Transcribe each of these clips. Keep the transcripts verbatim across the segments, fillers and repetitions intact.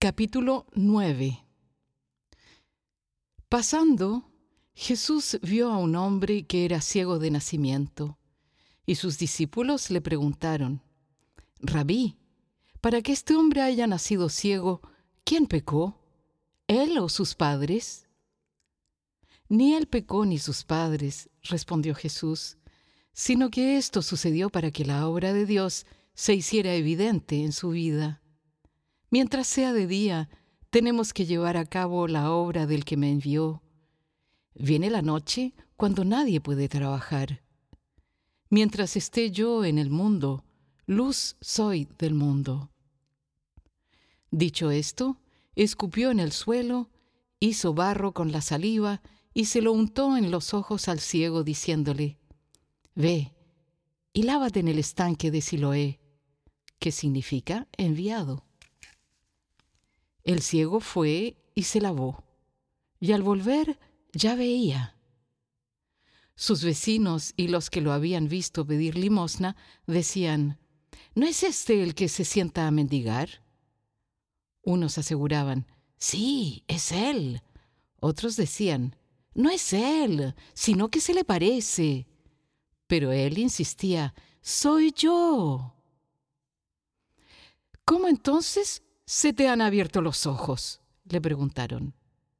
Capítulo nueve. Pasando, Jesús vio a un hombre que era ciego de nacimiento, y sus discípulos le preguntaron: Rabí, para que este hombre haya nacido ciego, ¿quién pecó, él o sus padres? Ni él pecó ni sus padres, respondió Jesús, sino que esto sucedió para que la obra de Dios se hiciera evidente en su vida. Mientras sea de día, tenemos que llevar a cabo la obra del que me envió. Viene la noche cuando nadie puede trabajar. Mientras esté yo en el mundo, luz soy del mundo. Dicho esto, escupió en el suelo, hizo barro con la saliva y se lo untó en los ojos al ciego, diciéndole: Ve y lávate en el estanque de Siloé, que significa enviado. El ciego fue y se lavó, y al volver ya veía. Sus vecinos y los que lo habían visto pedir limosna decían: ¿No es este el que se sienta a mendigar? Unos aseguraban: Sí, es él. Otros decían: No es él, sino que se le parece. Pero él insistía: Soy yo. ¿Cómo entonces se te han abierto los ojos?, le preguntaron.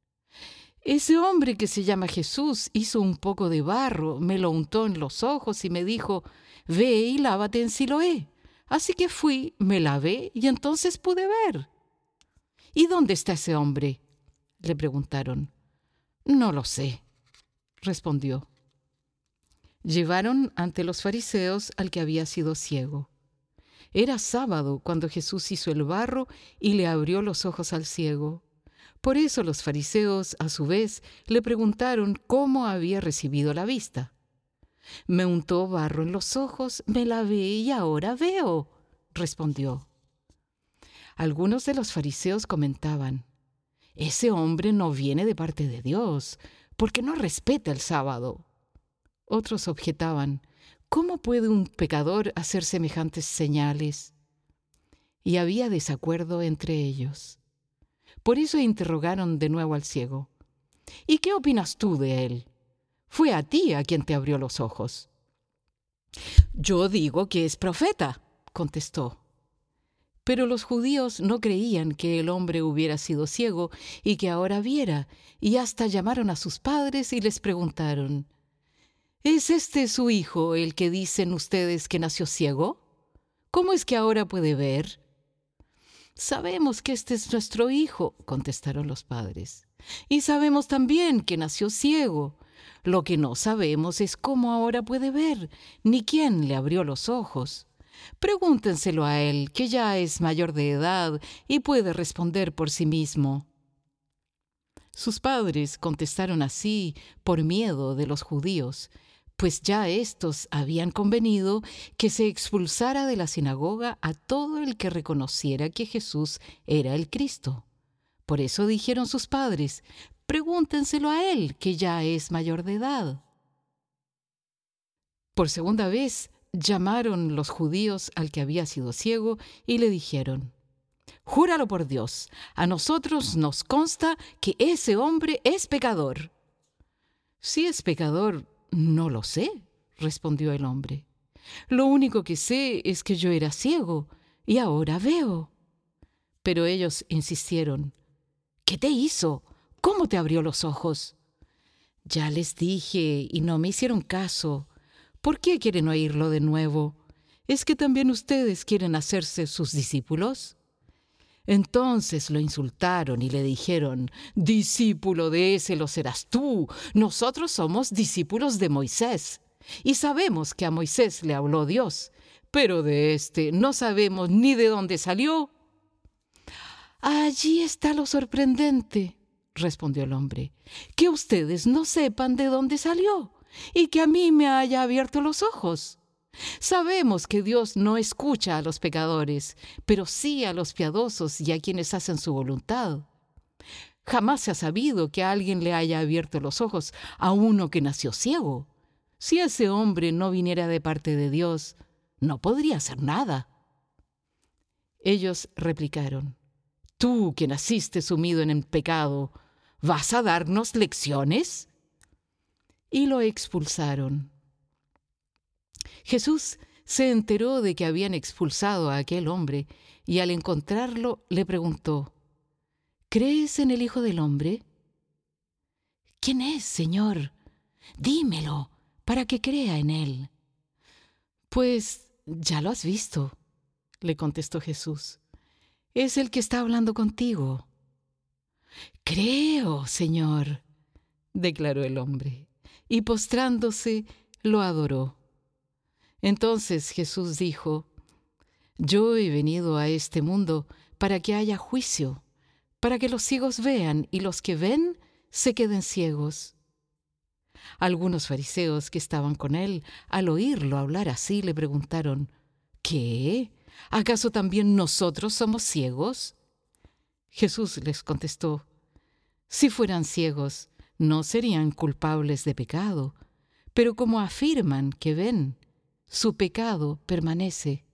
Ese hombre que se llama Jesús hizo un poco de barro, me lo untó en los ojos y me dijo: Ve y lávate en Siloé. Así que fui, me lavé y entonces pude ver. ¿Y dónde está ese hombre?, le preguntaron. No lo sé, respondió. Llevaron ante los fariseos al que había sido ciego. Era sábado cuando Jesús hizo el barro y le abrió los ojos al ciego. Por eso los fariseos, a su vez, le preguntaron cómo había recibido la vista. Me untó barro en los ojos, me lavé y ahora veo, respondió. Algunos de los fariseos comentaban: Ese hombre no viene de parte de Dios, porque no respeta el sábado. Otros objetaban: ¿Cómo puede un pecador hacer semejantes señales? Y había desacuerdo entre ellos. Por eso interrogaron de nuevo al ciego: ¿Y qué opinas tú de él? Fue a ti a quien te abrió los ojos. Yo digo que es profeta, contestó. Pero los judíos no creían que el hombre hubiera sido ciego y que ahora viera, y hasta llamaron a sus padres y les preguntaron: ¿Es este su hijo el que dicen ustedes que nació ciego? ¿Cómo es que ahora puede ver? Sabemos que este es nuestro hijo, contestaron los padres, y sabemos también que nació ciego. Lo que no sabemos es cómo ahora puede ver, ni quién le abrió los ojos. Pregúntenselo a él, que ya es mayor de edad y puede responder por sí mismo. Sus padres contestaron así por miedo de los judíos, pues ya éstos habían convenido que se expulsara de la sinagoga a todo el que reconociera que Jesús era el Cristo. Por eso dijeron sus padres: Pregúntenselo a él, que ya es mayor de edad. Por segunda vez llamaron los judíos al que había sido ciego y le dijeron: Júralo por Dios, a nosotros nos consta que ese hombre es pecador. Si es pecador, no lo sé, respondió el hombre. Lo único que sé es que yo era ciego y ahora veo. Pero ellos insistieron: ¿Qué te hizo? ¿Cómo te abrió los ojos? Ya les dije y no me hicieron caso. ¿Por qué quieren oírlo de nuevo? ¿Es que también ustedes quieren hacerse sus discípulos? Entonces lo insultaron y le dijeron: Discípulo de ese lo serás tú. Nosotros somos discípulos de Moisés, y sabemos que a Moisés le habló Dios, pero de éste no sabemos ni de dónde salió. Allí está lo sorprendente, respondió el hombre, que ustedes no sepan de dónde salió, y que a mí me haya abierto los ojos. Sabemos que Dios no escucha a los pecadores, pero sí a los piadosos y a quienes hacen su voluntad. Jamás se ha sabido que a alguien le haya abierto los ojos a uno que nació ciego. Si ese hombre no viniera de parte de Dios, no podría hacer nada. Ellos replicaron: Tú que naciste sumido en el pecado, ¿vas a darnos lecciones? Y lo expulsaron. Jesús se enteró de que habían expulsado a aquel hombre y al encontrarlo le preguntó: ¿Crees en el Hijo del Hombre? ¿Quién es, Señor? Dímelo, para que crea en él. Pues ya lo has visto, le contestó Jesús. Es el que está hablando contigo. Creo, Señor, declaró el hombre, y postrándose lo adoró. Entonces Jesús dijo: Yo he venido a este mundo para que haya juicio, para que los ciegos vean y los que ven se queden ciegos. Algunos fariseos que estaban con él, al oírlo hablar así, le preguntaron: ¿Qué? ¿Acaso también nosotros somos ciegos? Jesús les contestó: Si fueran ciegos, no serían culpables de pecado, pero como afirman que ven, su pecado permanece.